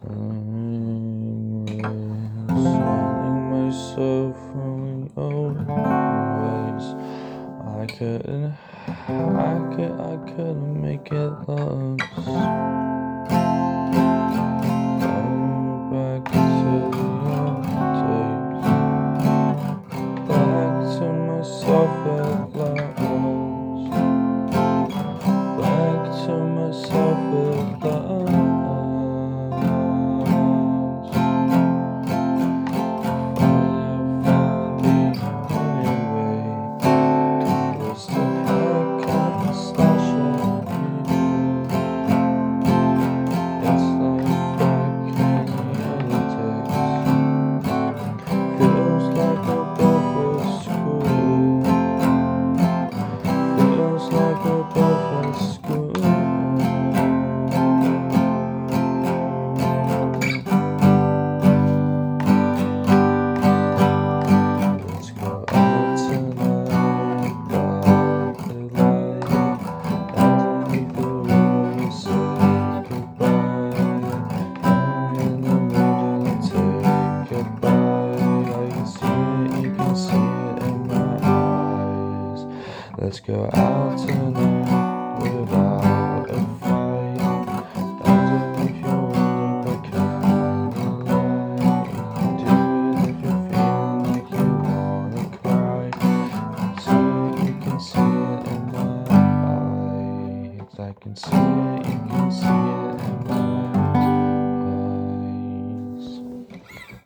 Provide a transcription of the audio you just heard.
Finding myself from the old ways. I couldn't make it last. Going back to the old days. Back to myself at last. Back to myself at last. Finally, the only way was to pack up and stash at you. It's like back in the early days. Feels like we're both at school. Feels like we're both at school. Let's go out tonight by the light. Underneath the river we say goodbye. I'm in the mood to take goodbye. I can see it, you can see it in my eyes. Let's go out tonight.